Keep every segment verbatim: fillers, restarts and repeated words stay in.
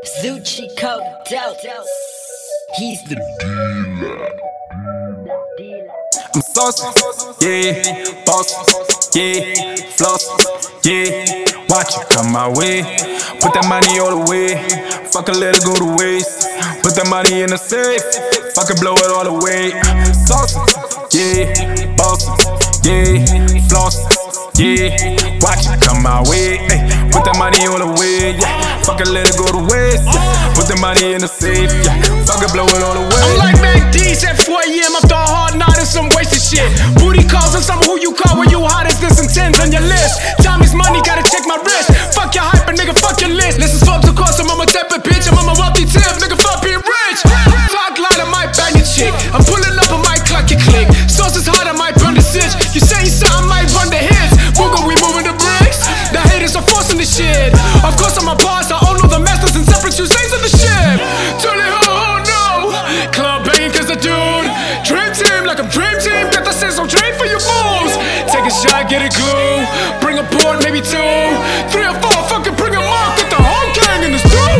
Zucci Dope. He's the dealer. I'm saucy, yeah, boss, yeah, floss, yeah. Watch it come my way. Put that money all the way. Fuck it, let it go to waste. Put that money in the safe. Fuck it, blow it all away. Saucy, yeah, boss, yeah, floss, yeah. Watch it come my way. Ay, put that money all the way. Yeah. Fuck it, let it go to waste. Yeah. Put the money in the safe. Yeah. Fuck it, blow it all away. I'm like Mac D's at four A M after a hard night and some wasted shit. Booty calls and some who you call when you hottest. There's some tens on your list. Time is money, gotta check my wrist. Fuck your hyper, nigga, fuck your list. Listen, slopes of course, I'm on my type of bitch. I'm on my wealthy tip, nigga, fuck being rich. Talk line, I might bang your chick. I'm pulling up, I might clock your click. Source is hard, I might burn the stitch. You saying something, I might run the hits. Booga, we moving the bricks. The haters are forcing the shit. Of course, I'm a boss, I own all the masters and separate shoes, things of the shit. Turn it, oh, oh no. Club bang, cause the dude. Dream team, like a dream team. Got the sense, I'm trained for your fools. Take a shot, get a glue. Bring a board, maybe two. Three or four, fucking bring a mark. Get the whole gang in the stew.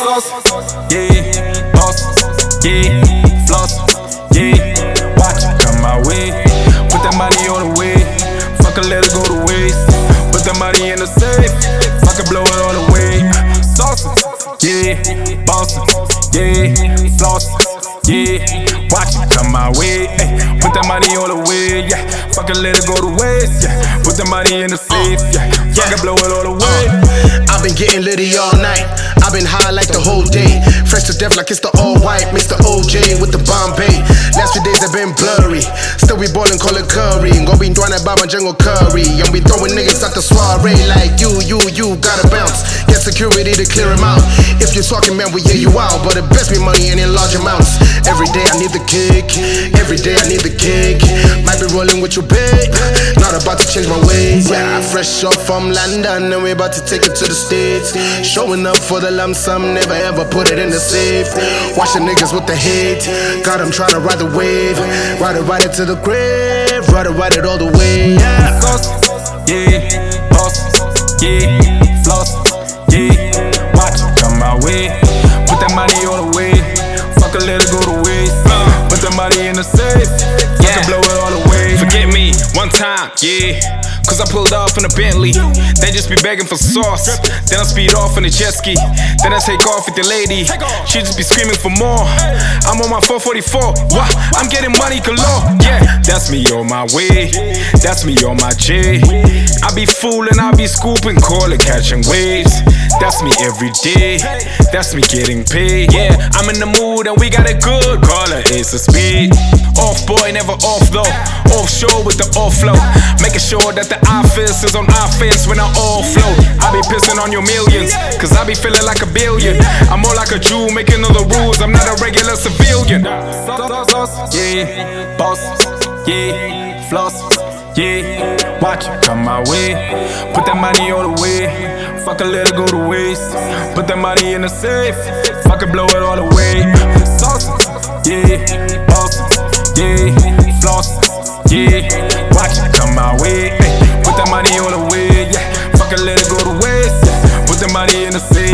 Yeah, boss, yeah, floss, yeah. Watch it come my way. Put that money on the way. Fuck it, let it go to waste. Put that money in the safe. Fuck it, blow it all away. Saucy, yeah, boss, yeah, floss, yeah. Watch it come my way. Ay, put that money all the way. Yeah. Fuck it, let it go to waste. Yeah. Put the money in the safe. Yeah. Fuck it, blow it all away. I've been getting litty all night. I've been high like the whole day. Fresh to death like it's the all white. Mix the O J with the Bombay. Last few days have been blurry. Still we ballin', call it curry. Go be throwing that Baba Jungle Curry. And we throwing niggas at the soiree like you, you, you gotta bounce. Get security to clear him out. If you're talking, man, we hear you out. But it best be money and in large amounts. Every day I need the kick. Every day I need the kick. Might be rolling with you, babe. Not about to change my ways. Yeah, fresh off from London and we about to take it to the States. Showing up for the lump sum, never ever put it in the safe. Watch the niggas with the hate. Got them trying to ride the wave. Ride it, ride it to the grave. Ride it, ride it all the way. Yeah, saucy, yeah, boss, yeah, floss, yeah. Watch it come my way. Put that money all the way. Fuck it, let it go to waste. Put the money in the safe. Fuck it, blow it all away. Forget me, one time, yeah. Cause I pulled off in a Bentley. They just be begging for sauce. Then I speed off in a jet ski. Then I take off with the lady. She just be screaming for more. I'm on my four forty-four. What? I'm getting money galore. Yeah, that's me on my way. That's me on my J. I be fooling, I be scooping, call it catching waves. That's me every day. That's me getting paid. Yeah, I'm in the mood and we got it good. Call it Ace of Speed. Off boy, never off though. Off show with the off flow. Making sure that the office is on offense when I all flow. I be pissing on your millions, cause I be feeling like a billion. I'm more like a Jew making all the rules. I'm not a regular civilian. Yeah, boss, yeah, floss, yeah. Watch it come my way. Put that money all the way. Fuck it, let it go to waste. Put that money in the safe. Fuck it, blow it all away. Saucy, yeah, boss, yeah, floss, yeah. Watch it come my way. Ay, put that money all the way. Yeah. Fuck it, let it go to waste. Yeah. Put the money in the safe.